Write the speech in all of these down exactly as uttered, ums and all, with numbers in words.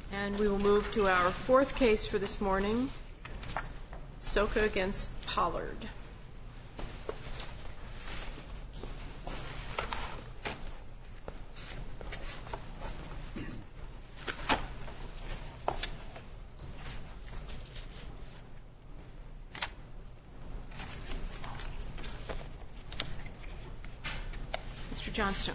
And we will move to our fourth case for this morning, Socha against Pollard. Mister Johnstone.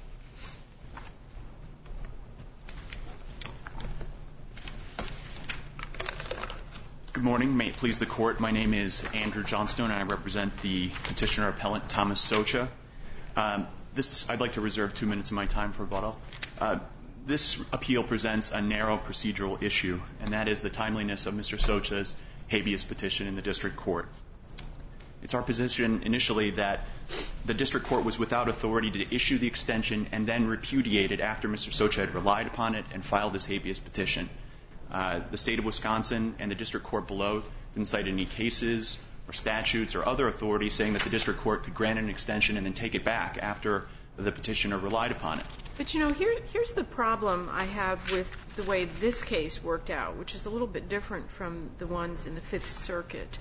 Good morning. May it please the Court, my name is Andrew Johnstone, and I represent the petitioner-appellant Thomas Socha. Um, this, I'd like to reserve two minutes of my time for rebuttal. Uh, this appeal presents a narrow procedural issue, and that is the timeliness of Mister Socha's habeas petition in the district court. It's our position initially that the district court was without authority to issue the extension and then repudiate it after Mister Socha had relied upon it and filed his habeas petition. Uh, the state of Wisconsin and the district court below didn't cite any cases or statutes or other authorities saying that the district court could grant an extension and then take it back after the petitioner relied upon it. But, you know, here, here's the problem I have with the way this case worked out, which is a little bit different from the ones in the Fifth Circuit.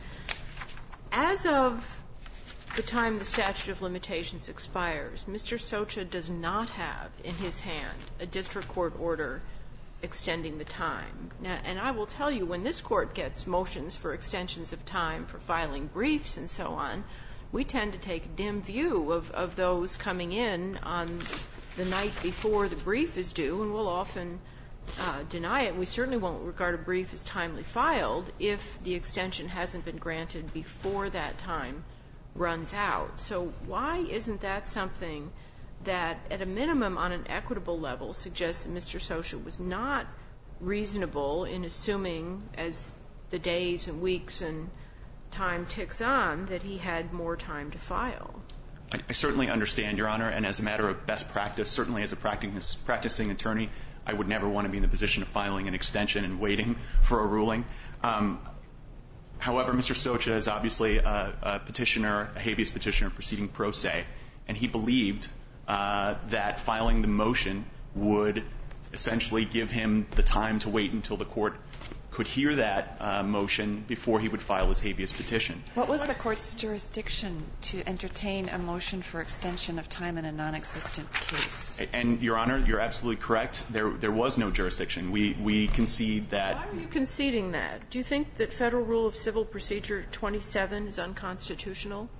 As of the time the statute of limitations expires, Mister Socha does not have in his hand a district court order extending the time. Now, and I will tell you, when this court gets motions for extensions of time for filing briefs and so on, we tend to take a dim view of, of those coming in on the night before the brief is due, and we'll often uh, deny it. We certainly won't regard a brief as timely filed if the extension hasn't been granted before that time runs out. So why isn't that something that, at a minimum, on an equitable level, suggests that Mister Socha was not reasonable in assuming, as the days and weeks and time ticks on, that he had more time to file? I, I certainly understand, Your Honor, and as a matter of best practice, certainly as a practice, practicing attorney, I would never want to be in the position of filing an extension and waiting for a ruling. Um, however, Mister Socha is obviously a, a petitioner, a habeas petitioner proceeding pro se, and he believed Uh, that filing the motion would essentially give him the time to wait until the court could hear that uh, motion before he would file his habeas petition. What was the court's jurisdiction to entertain a motion for extension of time in a non-existent case? And, Your Honor, you're absolutely correct. There, there was no jurisdiction. We, we concede that. Why are you conceding that? Do you think that Federal Rule of Civil Procedure twenty-seven is unconstitutional?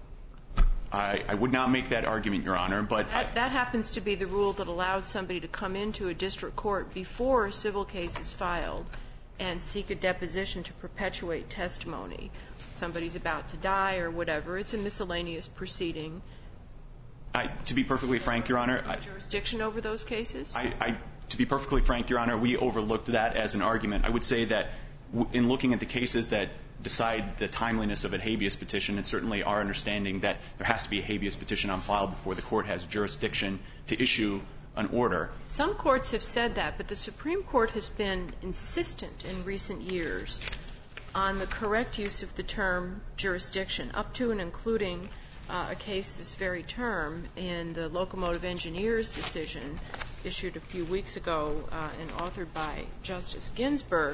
I, I would not make that argument, Your Honor, but that, that happens to be the rule that allows somebody to come into a district court before a civil case is filed and seek a deposition to perpetuate testimony. Somebody's about to die or whatever. It's a miscellaneous proceeding. I, to be perfectly frank, Your Honor, I, jurisdiction over those cases? I, I, to be perfectly frank, Your Honor, we overlooked that as an argument. I would say that w- in looking at the cases that decide the timeliness of a habeas petition, it's certainly our understanding that there has to be a habeas petition on file before the court has jurisdiction to issue an order. Some courts have said that, but the Supreme Court has been insistent in recent years on the correct use of the term jurisdiction, up to and including uh, a case this very term in the Locomotive Engineers decision issued a few weeks ago uh, and authored by Justice Ginsburg.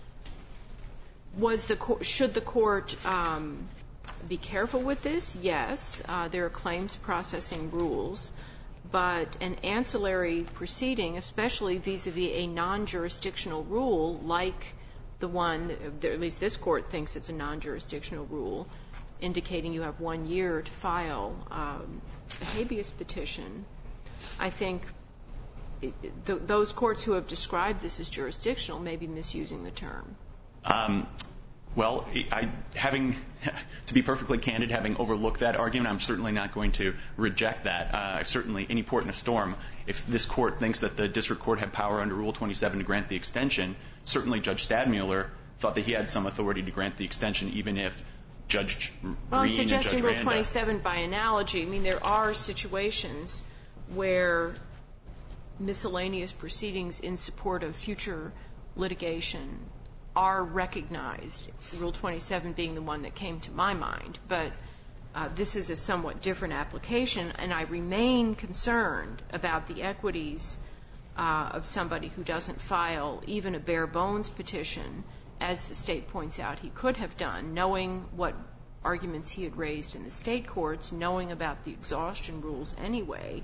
Was the should the court um, be careful with this? Yes. Uh, there are claims processing rules, but an ancillary proceeding, especially vis-a-vis a non-jurisdictional rule like the one, that, at least this court thinks it's a non-jurisdictional rule, indicating you have one year to file um, a habeas petition. I think it, th- those courts who have described this as jurisdictional may be misusing the term. Um, well, I, having, to be perfectly candid, having overlooked that argument, I'm certainly not going to reject that. Uh, certainly, any port in a storm, if this court thinks that the district court had power under Rule twenty-seven to grant the extension, certainly Judge Stadmuller thought that he had some authority to grant the extension, even if Judge Green well, I'm and Judge suggesting Rule Randa. twenty-seven by analogy. I mean, there are situations where miscellaneous proceedings in support of future litigation are recognized, Rule twenty-seven being the one that came to my mind. But uh, this is a somewhat different application, and I remain concerned about the equities uh, of somebody who doesn't file even a bare-bones petition, as the state points out he could have done, knowing what arguments he had raised in the state courts, knowing about the exhaustion rules anyway.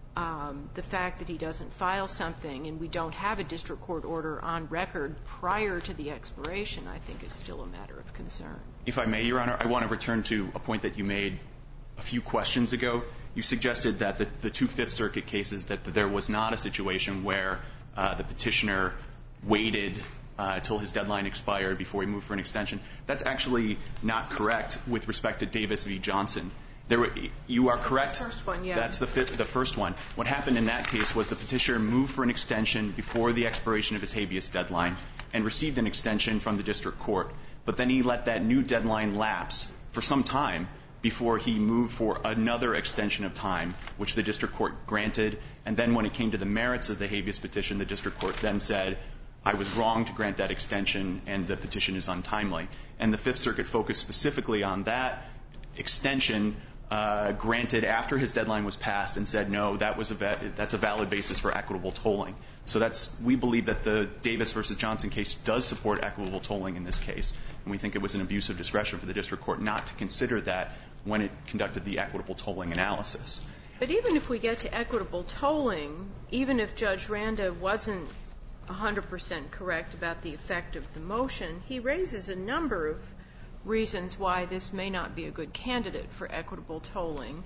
Um, the fact that he doesn't file something and we don't have a district court order on record prior to the expiration, I think, is still a matter of concern. If I may, Your Honor, I want to return to a point that you made a few questions ago. You suggested that the, the two Fifth Circuit cases, that there was not a situation where uh, the petitioner waited uh, till his deadline expired before he moved for an extension. That's actually not correct with respect to Davis v. Johnson. There were, you are correct. The first one, yeah. That's the, fifth, the first one. What happened in that case was the petitioner moved for an extension before the expiration of his habeas deadline and received an extension from the district court. But then he let that new deadline lapse for some time before he moved for another extension of time, which the district court granted. And then when it came to the merits of the habeas petition, the district court then said, I was wrong to grant that extension and the petition is untimely. And the Fifth Circuit focused specifically on that extension Uh, granted after his deadline was passed and said, no, that was a va- that's a valid basis for equitable tolling. So that's, we believe that the Davis versus Johnson case does support equitable tolling in this case. And we think it was an abuse of discretion for the district court not to consider that when it conducted the equitable tolling analysis. But even if we get to equitable tolling, even if Judge Randa wasn't one hundred percent correct about the effect of the motion, he raises a number of reasons why this may not be a good candidate for equitable tolling,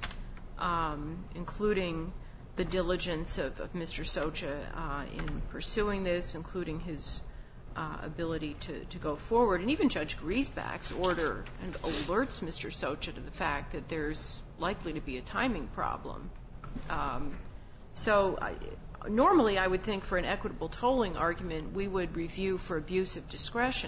um, including the diligence of, of Mister Socha uh, in pursuing this, including his uh, ability to, to go forward. And even Judge Griesbach's order and alerts Mister Socha to the fact that there's likely to be a timing problem. Um, so I, normally I would think for an equitable tolling argument we would review for abuse of discretion.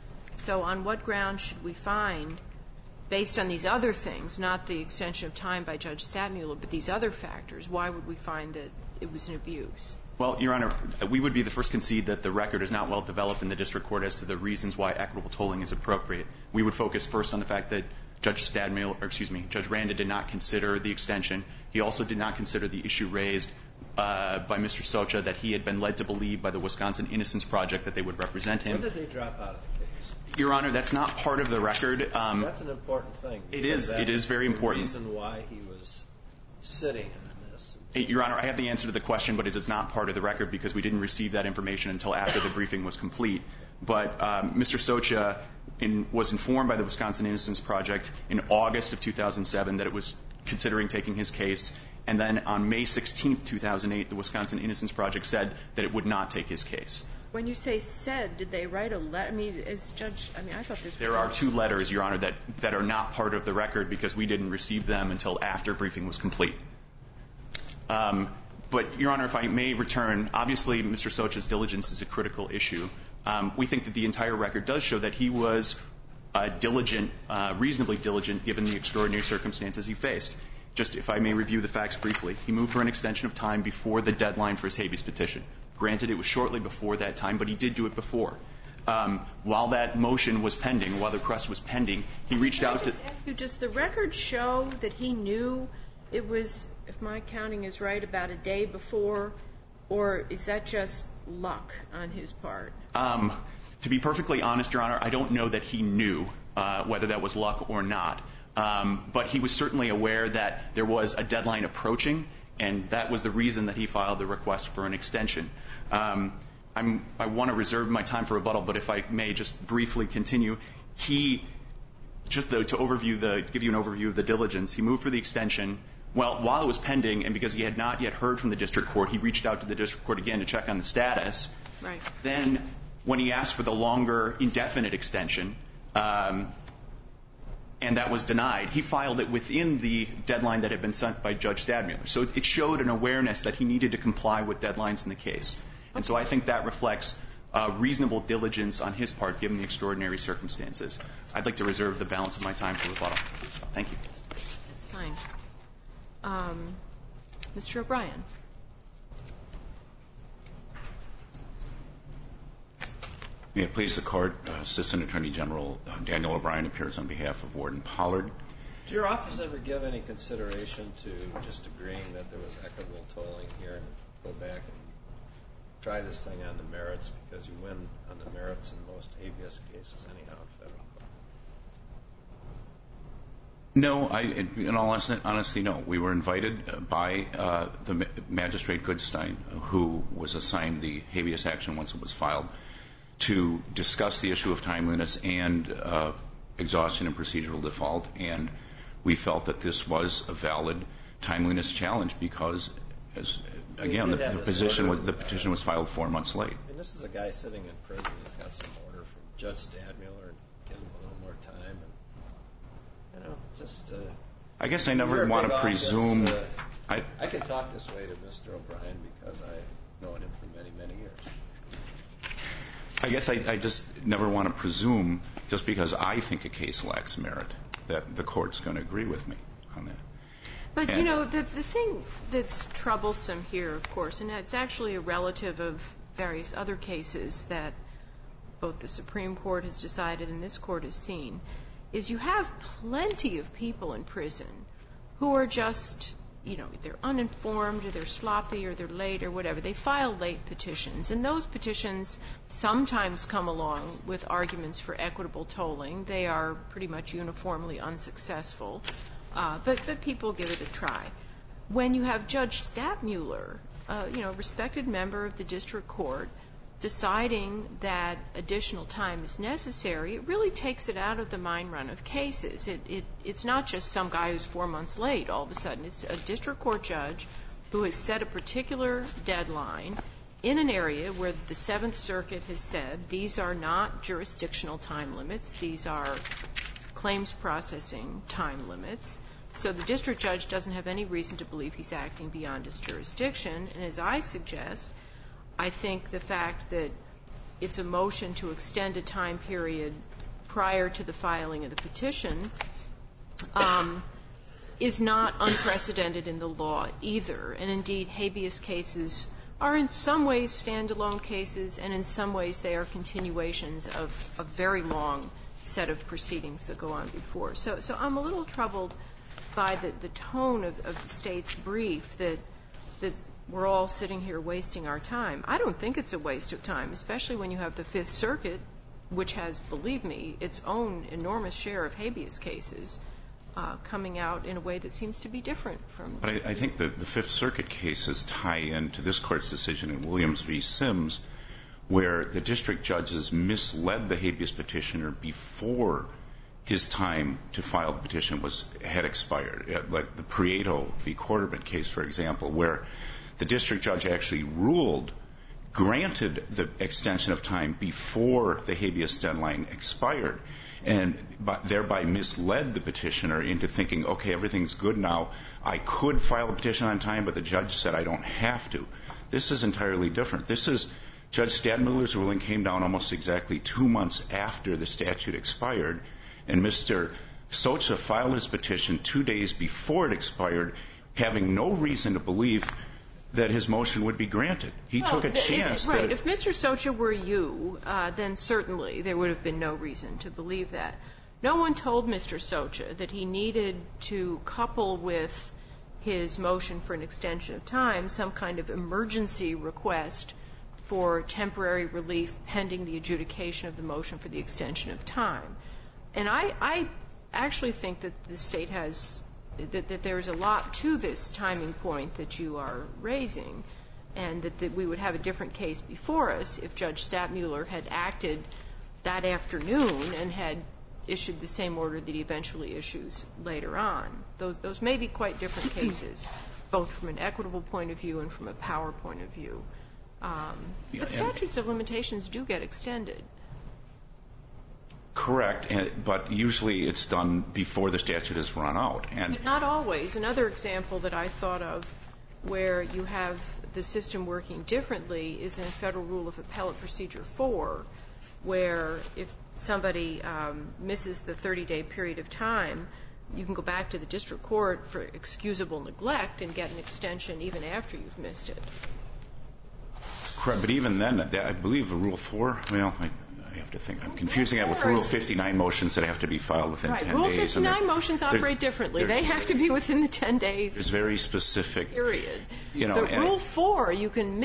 So on what ground should we find, based on these other things, not the extension of time by Judge Stadmuller, but these other factors, why would we find that it was an abuse? Well, Your Honor, we would be the first to concede that the record is not well developed in the district court as to the reasons why equitable tolling is appropriate. We would focus first on the fact that Judge Stadmuller, or excuse me, Judge Randa did not consider the extension. He also did not consider the issue raised uh, by Mister Socha that he had been led to believe by the Wisconsin Innocence Project that they would represent him. When did they drop out of the case? Your Honor, that's not part of the record. Um, that's an important thing. It is. It is very important. That's the reason why he was sitting in this. Your Honor, I have the answer to the question, but it is not part of the record because we didn't receive that information until after the briefing was complete. But um, Mister Socha in, was informed by the Wisconsin Innocence Project in August of two thousand seven that it was considering taking his case. And then on May sixteenth, two thousand eight, the Wisconsin Innocence Project said that it would not take his case. When you say said, did they write a letter? I mean, as Judge, I mean, I thought this was... There are two letters, Your Honor, that, that are not part of the record because we didn't receive them until after briefing was complete. Um, but, Your Honor, if I may return, obviously Mister Socha's diligence is a critical issue. Um, we think that the entire record does show that he was uh, diligent, uh, reasonably diligent, given the extraordinary circumstances he faced. Just if I may review the facts briefly, he moved for an extension of time before the deadline for his habeas petition. Granted, it was shortly before that time, but he did do it before. Um, while that motion was pending, while the request was pending, he reached out to... Can I just ask you, does the record show that he knew it was, if my counting is right, about a day before, or is that just luck on his part? Um, to be perfectly honest, Your Honor, I don't know that he knew uh, whether that was luck or not. Um, but he was certainly aware that there was a deadline approaching, and that was the reason that he filed the request for an extension. Um, I'm, I want to reserve my time for rebuttal, but if I may just briefly continue, he, just the, to overview the, give you an overview of the diligence, he moved for the extension. Well, while it was pending, and because he had not yet heard from the district court, he reached out to the district court again to check on the status. Right. Then, when he asked for the longer, indefinite extension, um, and that was denied, he filed it within the deadline that had been sent by Judge Stadmuller. So it showed an awareness that he needed to comply with deadlines in the case. And so I think that reflects uh, reasonable diligence on his part, given the extraordinary circumstances. I'd like to reserve the balance of my time for rebuttal. Thank you. That's fine. Um, Mister O'Brien. May it please the Court, uh, Assistant Attorney General uh, Daniel O'Brien appears on behalf of Warden Pollard. Did your office ever give any consideration to just agreeing that there was equitable tolling here and go back and try this thing on the merits because you win on the merits in most habeas cases anyhow in federal court? No, I, in all honesty, no. We were invited by uh, the Magistrate Goodstein, who was assigned the habeas action once it was filed, to discuss the issue of timeliness and uh, exhaustion and procedural default, and we felt that this was a valid timeliness challenge because, as again, the, the position was, the petition was filed four months late. I mean, this is a guy sitting in prison. He's got some order from Judge Stadmuller and gives him a little more time. And, you know, just. Uh, I guess I never want to presume. Office, uh, I, I can talk this way to Mister O'Brien because I've known him for many, many years. I guess I, I just never want to presume, just because I think a case lacks merit, that the court's going to agree with me on that. But, and, you know, the, the thing that's troublesome here, of course, and it's actually a relative of various other cases that both the Supreme Court has decided and this court has seen, is you have plenty of people in prison who are just, you know, they're uninformed or they're sloppy or they're late or whatever. They file late petitions, and those petitions sometimes come along with arguments for equitable tolling. They are pretty much uniformly unsuccessful, uh, but, but people give it a try. When you have Judge Stadmuller, uh, you know, a respected member of the district court, deciding that additional time is necessary, it really takes it out of the mine run of cases. It, it, it's not just some guy who's four months late all of a sudden. It's a district court judge who has set a particular deadline in an area where the Seventh Circuit has said these are not jurisdictional time limits. These are claims processing time limits. So the district judge doesn't have any reason to believe he's acting beyond his jurisdiction. And as I suggest, I think the fact that it's a motion to extend a time period prior to the filing of the petition um, is not unprecedented in the law either. And indeed, habeas cases are in some ways standalone cases, and in some ways they are continuations of a very long set of proceedings that go on before. So, so I'm a little troubled by the, the tone of, of the State's brief that that we're all sitting here wasting our time. I don't think it's a waste of time, especially when you have the Fifth Circuit, which has, believe me, its own enormous share of habeas cases uh, coming out in a way that seems to be different from... But I, I think that the Fifth Circuit cases tie into this Court's decision in Williams v. Sims, where the district judges misled the habeas petitioner before his time to file the petition was had expired. Like the Prieto v. Quarterman case, for example, where the district judge actually ruled, granted the extension of time before the habeas deadline expired, and thereby misled the petitioner into thinking, okay, everything's good now. I could file a petition on time, but the judge said I don't have to. This is entirely different. This is Judge Stadmuller's ruling came down almost exactly two months after the statute expired, and Mister Socha filed his petition two days before it expired, having no reason to believe that his motion would be granted. He well, took a chance. It, right. That if Mister Socha were you, uh, then certainly there would have been no reason to believe that. No one told Mister Socha that he needed to couple with his motion for an extension of time some kind of emergency request for temporary relief pending the adjudication of the motion for the extension of time. And I, I actually think that the State has That, that there's a lot to this timing point that you are raising, and that, that we would have a different case before us if Judge Stadmuller had acted that afternoon and had issued the same order that he eventually issues later on. Those, those may be quite different cases, both from an equitable point of view and from a power point of view. Um, but statutes of limitations do get extended. Correct, but usually it's done before the statute is run out. And but not always. Another example that I thought of where you have the system working differently is in Federal Rule of Appellate Procedure four, where if somebody um, misses the thirty-day period of time, you can go back to the district court for excusable neglect and get an extension even after you've missed it. Correct, but even then, I believe the Rule four, well, I, I have to think. I'm confusing that with Rule fifty-nine motions that have to be filed within right. ten Rule days. Rule fifty-nine motions operate differently. They have to be within the ten days. There's very specific period. You know, but Rule four, you can miss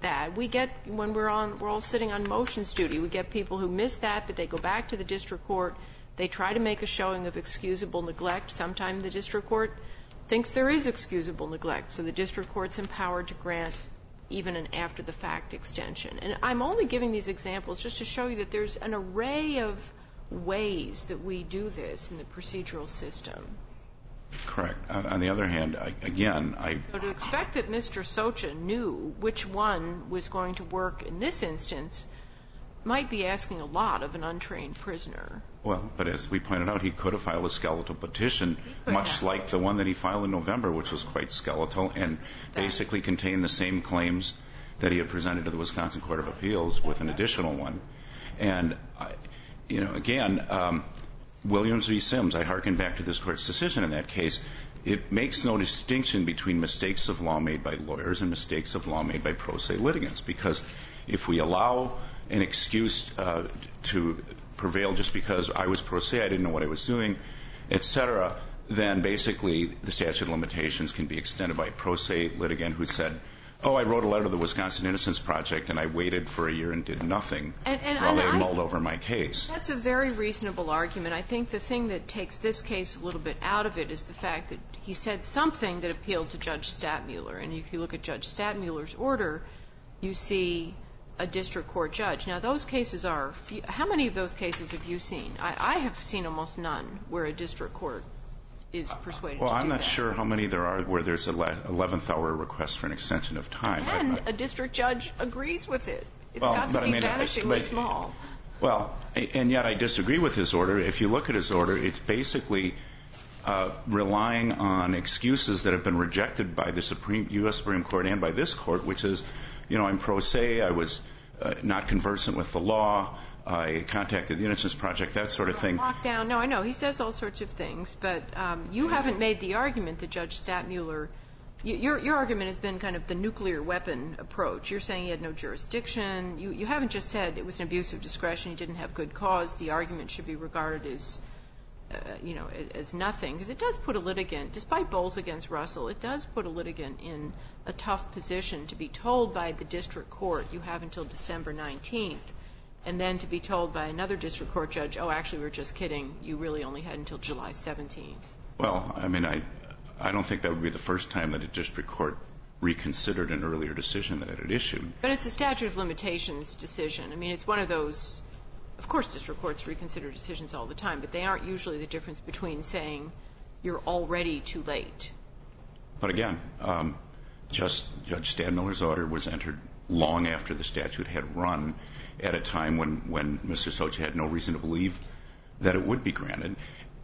that. We get, when we're on, we're all sitting on motions duty, we get people who miss that, but they go back to the district court. They try to make a showing of excusable neglect. Sometimes the district court thinks there is excusable neglect, so the district court's empowered to grant even an after-the-fact extension. And I'm only giving these examples just to show you that there's an array of ways that we do this in the procedural system. Correct. On the other hand, I, again, I... So to expect that Mister Socha knew which one was going to work in this instance might be asking a lot of an untrained prisoner. Well, but as we pointed out, he could have filed a skeletal petition, much have. like the one that he filed in November, which was quite skeletal and basically contained the same claims that he had presented to the Wisconsin Court of Appeals with an additional one. And, I, you know, again, um, Williams v. Sims, I hearken back to this Court's decision in that case. It makes no distinction between mistakes of law made by lawyers and mistakes of law made by pro se litigants, because if we allow an excuse uh, to prevail just because I was pro se, I didn't know what I was doing, et cetera, then basically the statute of limitations can be extended by a pro se litigant who said, oh, I wrote a letter to the Wisconsin Innocence Project and I waited for a year and did nothing and, and, while and they I, mulled over my case. That's a very reasonable argument. I think the thing that takes this case a little bit out of it is the fact that he said something that appealed to Judge Stadtmuller. And if you look at Judge Stadtmuller's order, you see a district court judge. Now, those cases are few. How many of those cases have you seen? I, I have seen almost none where a district court is persuaded well, to do I'm not that. sure how many there are where there's an eleventh hour request for an extension of time. And I, I, a district judge agrees with it. It's well, got to but be I mean, vanishingly but, small. Well, and yet I disagree with his order. If you look at his order, it's basically uh, relying on excuses that have been rejected by the Supreme U S Supreme Court and by this Court, which is, you know, I'm pro se, I was uh, not conversant with the law, I contacted the Innocence Project, that sort of thing. Lockdown. No, I know. He says all sorts of things, but um, you haven't made the argument that Judge Stadtmuller, you, your, your argument has been kind of the nuclear weapon approach. You're saying he had no jurisdiction. You, you haven't just said it was an abuse of discretion, he didn't have good cause. The argument should be regarded as, uh, you know, as nothing. Because it does put a litigant, despite Bowles against Russell, it does put a litigant in a tough position to be told by the district court, you have until December nineteenth. And then to be told by another district court judge, oh, actually, we're just kidding. You really only had until July seventeenth. Well, I mean, I, I don't think that would be the first time that a district court reconsidered an earlier decision that it had issued. But it's a statute of limitations decision. I mean, it's one of those, of course, district courts reconsider decisions all the time, but they aren't usually the difference between saying you're already too late. But again, um, just Judge Stadtmiller's order was entered long after the statute had run, at a time when, when Mister Socha had no reason to believe that it would be granted,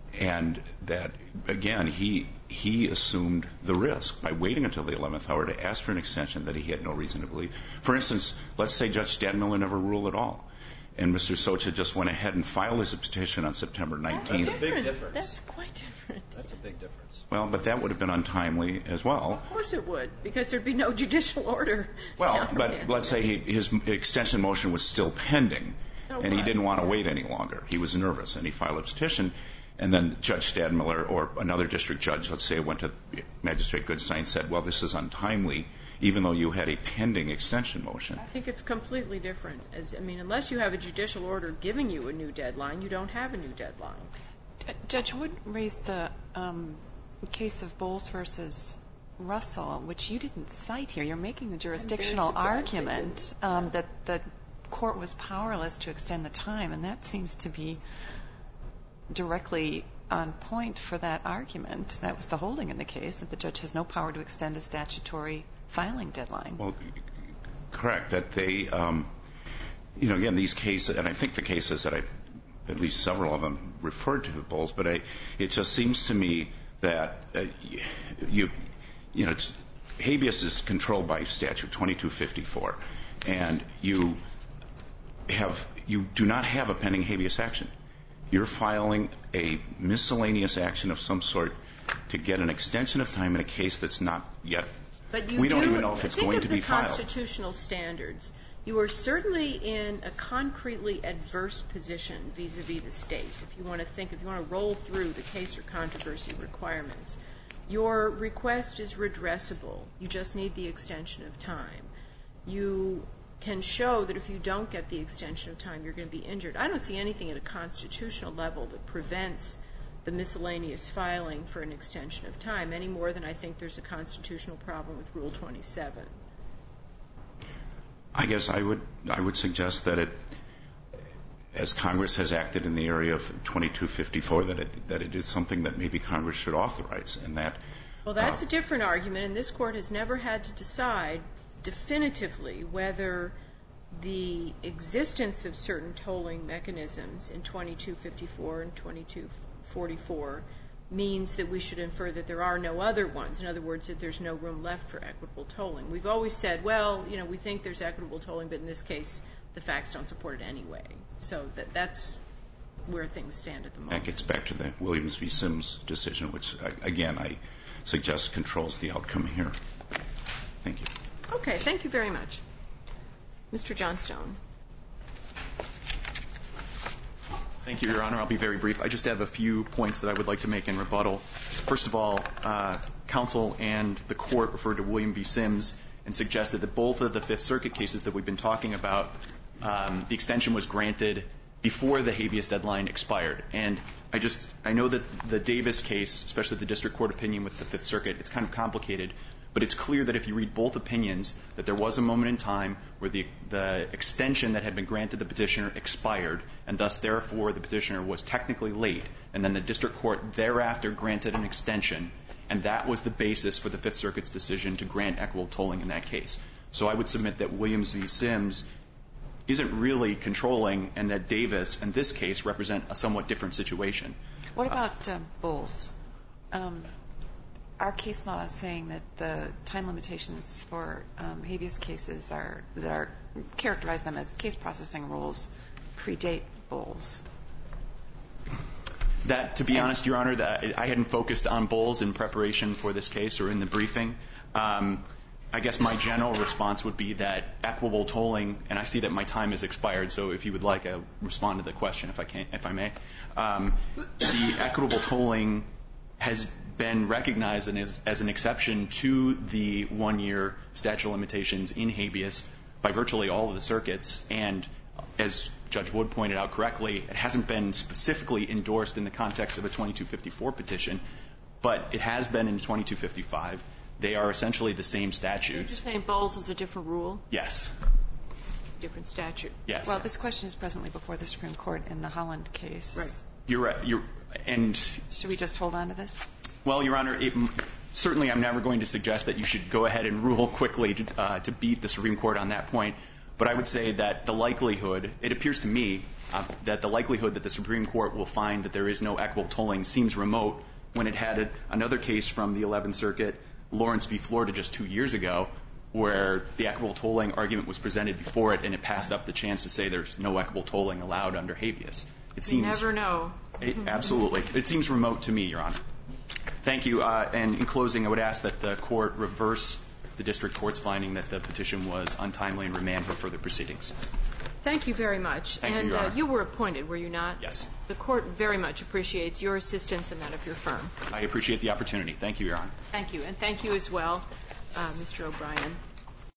and that, again, he he assumed the risk by waiting until the eleventh hour to ask for an extension that he had no reason to believe. For instance, let's say Judge Stadtmiller never ruled at all, and Mister Socha just went ahead and filed his petition on September nineteenth. That's a big difference. That's quite different. That's a big difference. Well, but that would have been untimely as well. Of course it would, because there'd be no judicial order. Well, but let's say he, his extension motion was still pending, So and he what? didn't want to wait any longer. He was nervous, and he filed a petition, and then Judge Stadtmiller or another district judge, let's say, went to Magistrate Goodstein and said, well, this is untimely, even though you had a pending extension motion. I think it's completely different. As, I mean, unless you have a judicial order giving you a new deadline, you don't have a new deadline. Judge Wood raised the um, case of Bowles versus Russell, which you didn't cite here. You're making the jurisdictional argument um, that the court was powerless to extend the time, and that seems to be directly on point for that argument. That was the holding in the case, that the judge has no power to extend a statutory filing deadline. Well, correct. That they, um, you know, again, these cases, and I think the cases that I, at least several of them, referred to the Bowles, but I, it just seems to me that uh, you, you know, it's, habeas is controlled by statute twenty-two fifty-four, and you have, you do not have a pending habeas action. You're filing a miscellaneous action of some sort to get an extension of time in a case that's not yet. But you we don't do, even know if it's going to be filed. Think of the constitutional standards. You are certainly in a concretely adverse position vis-a-vis the state. If you want to think, if you want to roll through the case or controversy requirements, your request is redressable. You just need the extension of time. you can show that if you don't get the extension of time, you're going to be injured. I don't see anything at a constitutional level that prevents the miscellaneous filing for an extension of time any more than I think there's a constitutional problem with Rule twenty-seven. I guess I would I would suggest that it, as Congress has acted in the area of twenty-two fifty-four, that it that it is something that maybe Congress should authorize, and that. Well, that's uh, a different argument, and this Court has never had to decide definitively whether the existence of certain tolling mechanisms in twenty-two fifty-four and twenty-two forty-four means that we should infer that there are no other ones. In other words, that there's no room left for equitable tolling. We've always said, well, you know, we think there's equitable tolling, but in this case, the facts don't support it anyway. So that that's where things stand at the moment. That gets back to the Williams v. Sims decision, which, again, I suggest controls the outcome here. Thank you. Okay, thank you very much. Mister Johnstone. Thank you, Your Honor. I'll be very brief. I just have a few points that I would like to make in rebuttal. First of all, uh, counsel and the Court referred to William v. Sims and suggested that both of the Fifth Circuit cases that we've been talking about, um, the extension was granted before the habeas deadline expired. And I just, I know that the Davis case, especially the district court opinion with the Fifth Circuit, it's kind of complicated, but it's clear that if you read both opinions, that there was a moment in time where the, the extension that had been granted the petitioner expired, and thus, therefore, the petitioner was technically late, and then the district court thereafter granted an extension, and that was the basis for the Fifth Circuit's decision to grant equitable tolling in that case. So I would submit that Williams v. Sims isn't really controlling, and that Davis and this case represent a somewhat different situation. What about uh, Bowles? Um, our case law is saying that the time limitations for um, habeas cases are that are characterize them as case processing rules predate Bowles. That, to be honest, Your Honor, that I hadn't focused on Bowles in preparation for this case or in the briefing. Um, I guess my general response would be that equitable tolling, and I see that my time has expired, so if you would like, I'll respond to the question if I can, if I may. Um, the equitable tolling has been recognized as, as an exception to the one-year statute of limitations in habeas by virtually all of the circuits, and as Judge Wood pointed out correctly, it hasn't been specifically endorsed in the context of a twenty-two fifty-four petition, but it has been in twenty-two fifty-five. They are essentially the same statutes. You're saying Bowles is a different rule? Yes. Different statute? Yes. Well, this question is presently before the Supreme Court in the Holland case. Right. You're right. You're, and should we just hold on to this? Well, Your Honor, it, certainly I'm never going to suggest that you should go ahead and rule quickly to, uh, to beat the Supreme Court on that point. But I would say that the likelihood, it appears to me, uh, that the likelihood that the Supreme Court will find that there is no equitable tolling seems remote when it had a, another case from the eleventh Circuit, Lawrence v. Florida, just two years ago, where the equitable tolling argument was presented before it, and it passed up the chance to say there's no equitable tolling allowed under habeas. It seems, you never know. It, absolutely. It seems remote to me, Your Honor. Thank you. Uh, and in closing, I would ask that the Court reverse the district court's finding that the petition was untimely and remand for further proceedings. Thank you very much. Thank and you, Your Honor. Uh, you were appointed, were you not? Yes. The Court very much appreciates your assistance and that of your firm. I appreciate the opportunity. Thank you, Your Honor. Thank you. And thank you as well, uh, Mister O'Brien.